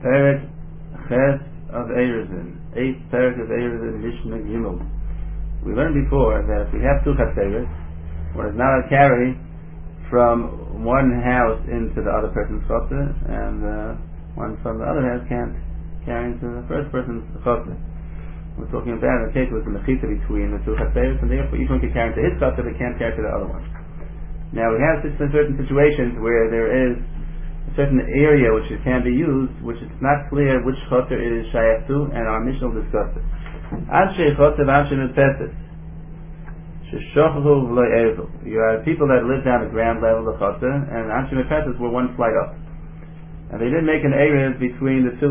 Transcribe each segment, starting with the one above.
Perek Ches of Erizin, 8th Perek of Erizin, Mishnah Gimel. We learned before that if we have 2 chaseres, one is not allowed to carry from one house into the other person's chaser, and one from the other house can't carry into the first person's chaser. We're talking about a case with the mechita between the 2 chaseres, and therefore each one can carry into his chaser, but can't carry to the other one. Now we have certain situations where there is a certain area which it can be used, which it's not clear which chaser it is shayach to, and our Mishnah will discuss it. Anshe chaser v'anshe mepeses sheshochu v'lo ezel. You have people that live down the ground level of the chaser, and anshe mepeses were one flight up, and they didn't make an area between the 2.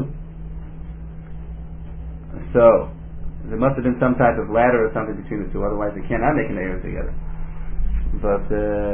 So there must have been some type of ladder or something between the 2, otherwise they cannot make an area together. But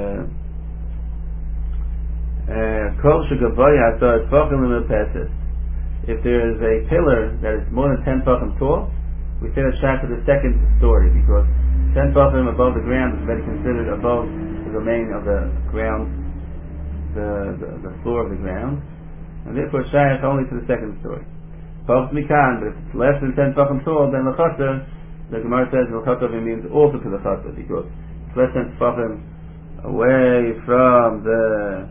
if there is a pillar that is more than 10 tefachim tall, we say that's shayach to the second story, because 10 tefachim above the ground is already considered above the domain of the ground, the floor of the ground, and therefore shayach only to the second story. But if it's less than 10 tefachim tall, then the chaser, the Gemara says the chaser means also to the chaser, because less than tefachim away from the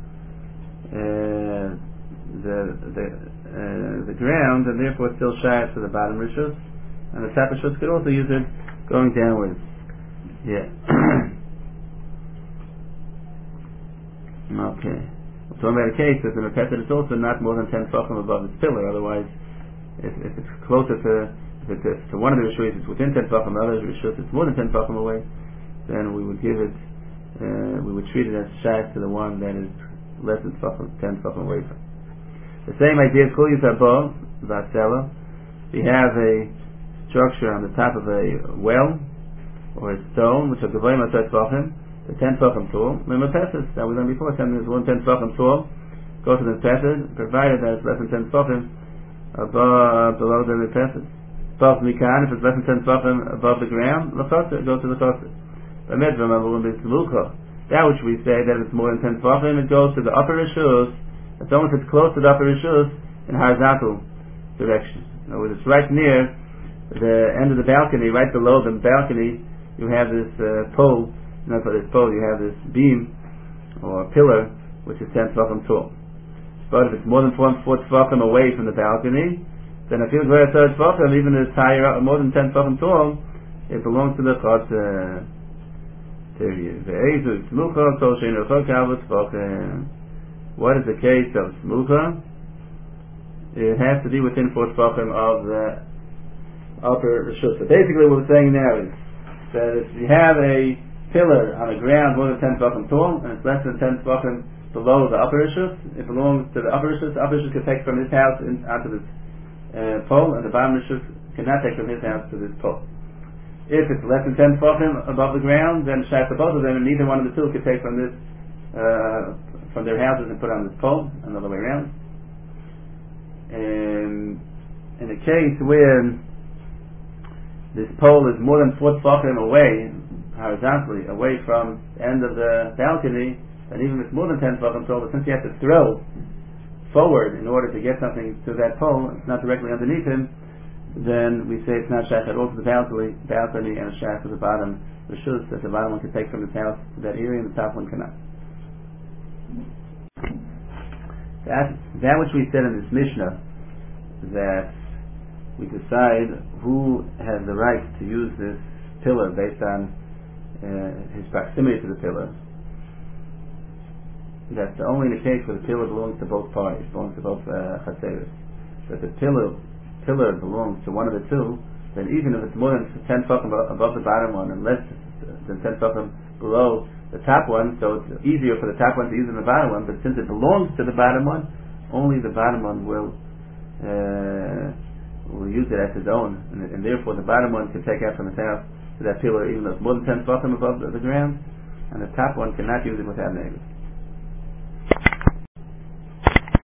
ground, and therefore it's still shayach to the bottom rishus, and the top rishus could also use it going downwards. Yeah. Okay. We're talking about a case that the mepesed is also not more than 10 tefachim above its pillar. Otherwise, if it's closer to one of the rishus, it's within 10 tefachim. The other rishus, it's more than 10 tefachim away. Then we would give it, we would treat it as shayach to the one that is less than 10 tefachim away from. The same idea, kol yitabah, vasela. We have a structure on the top of a well or a stone, which are gavoyim atzah tefachim, the 10 tefachim tall. Mepeses, that we learned before, something is 10 tefachim tall, go to the mepesed, provided that it's less than 10 tefachim below the mepesed. If it's less than 10 tefachim above the ground, the chaser, go to the chaser. That which we say that it's more than 10 tefachim, it goes to the upper rishus. It's only if it's close to the upper rishus in horizontal direction. In other words, it's right near the end of the balcony, right below the balcony. You have this pole. Not for this pole, you have this beam or pillar which is 10 tefachim tall. But if it's more than 4 tefachim away from the balcony, then if you go to 3 tefachim, even if it's higher up, more than 10 tefachim tall, it belongs to the chaser. What is the case of smucha? It has to be within 4 tefachim of the upper rishus. So basically what we're saying now is that if you have a pillar on the ground more than 10 tefachim tall, and it's less than 10 tefachim below the upper rishus, it belongs to the upper rishus. The upper rishus can take from his house onto this pole, and the bottom rishus cannot take from his house to this pole. If it's less than 10 tefachim above the ground, then shayach to both of them, and neither one of the 2 could take from this from their houses and put on this pole, and the other way around. In a case where this pole is more than 4 tefachim away, horizontally, away from the end of the balcony, and even if it's more than 10 tefachim tall, but since you have to throw forward in order to get something to that pole, it's not directly underneath him, then we say it's not shayach at all to the balcony, and a shayach to the bottom rishus, that the bottom one can take from his house to that area, and the top one cannot. That which we said in this Mishnah, that we decide who has the right to use this pillar based on his proximity to the pillar. That's only in the case where the pillar belongs to both parties, belongs to both chaseres. That the pillar belongs to one of the 2, then even if it's more than 10 tefachim above the bottom one and less than 10 tefachim below the top one, so it's easier for the top one to use than the bottom one, but since it belongs to the bottom one, only the bottom one will use it as his own, and therefore the bottom one can take out from his house to that pillar even though it's more than 10 tefachim above the ground, and the top one cannot use it without an